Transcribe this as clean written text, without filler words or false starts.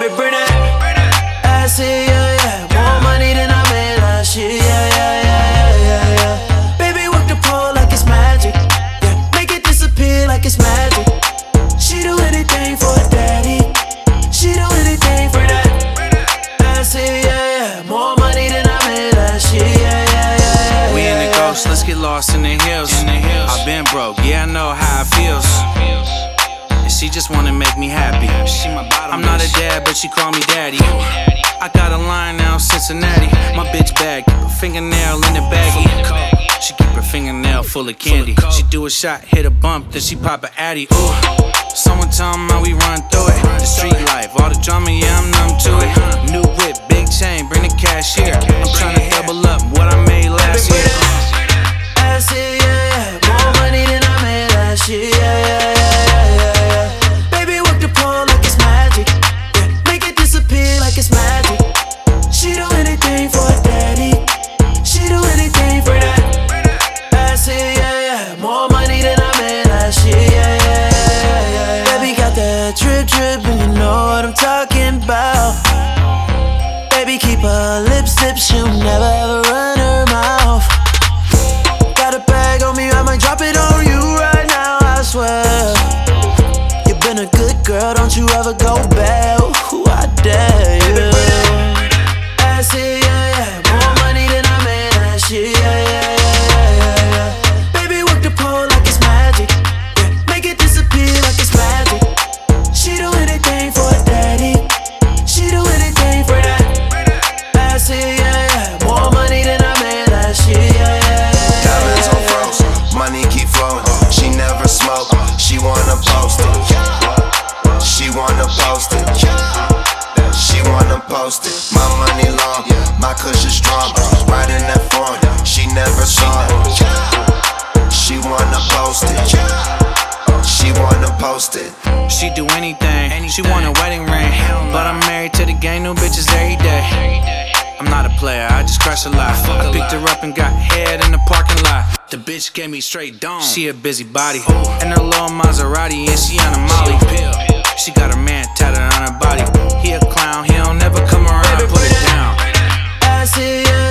Baby, bring that. I say, yeah, yeah. More money than I made last year, yeah, yeah, yeah, yeah, yeah. Baby, work the pole like it's magic. Yeah, make it disappear like it's magic. She do anything for a daddy. She do anything for that. I say, yeah, yeah. More money than I made last year, yeah, yeah, yeah. We in the ghost, let's get lost in the hills. I've been broke, yeah, I know how it feels. And she just wanna make me happy. I'm not a dad, but she call me daddy. I got a line now in Cincinnati. My bitch bag, keep her fingernail in the baggie. She keep her fingernail full of candy. She do a shot, hit a bump, then she pop a addy. Ooh, someone tell me how we run through it. The street life, all the drama, yeah, I'm numb to it. New whip, big chain, bring the cash here. I'm tryna double up what I made last year. I say, yeah, yeah. More money than I made last year, yeah, yeah, yeah, yeah, yeah. Baby, work the pole like it's magic. Yeah, make it disappear like it's magic. She do anything for a daddy. She do anything for that. I say, yeah, yeah. More money than I made last year, yeah, yeah, yeah, yeah. Baby got that drip, drip, and you know what I'm talking about. Baby keep her lips, she'll never ever run her mouth. Got a bag on me, I might drop it on you right now, I swear. You've been a good girl, don't you ever go back. Ooh, I dare you. I say, yeah, yeah. More money than I made last year, yeah, yeah, yeah, yeah, yeah. Baby, work the pole like it's magic. Yeah, make it disappear like it's magic. She do anything for a daddy. She do anything for that. I say, yeah, yeah. More money than I made last year, yeah, yeah, yeah. Diamonds on froze, money keep flowing. She never smoke, she wanna post it. She wanna post it. She wanna post it. My money long, my cushion strong. Right in that form, she never saw it. She wanna post it. She wanna post it. She do anything, she want a wedding ring. But I'm married to the game, new bitches every day. I'm not a player, I just crush a lot. I picked her up and got head in the parking lot. The bitch gave me straight dome. She a busybody, and her little Maserati, and she on a Molly. She got her man tatted on her body. He a clown, he don't never come around, put it down. I say, yeah.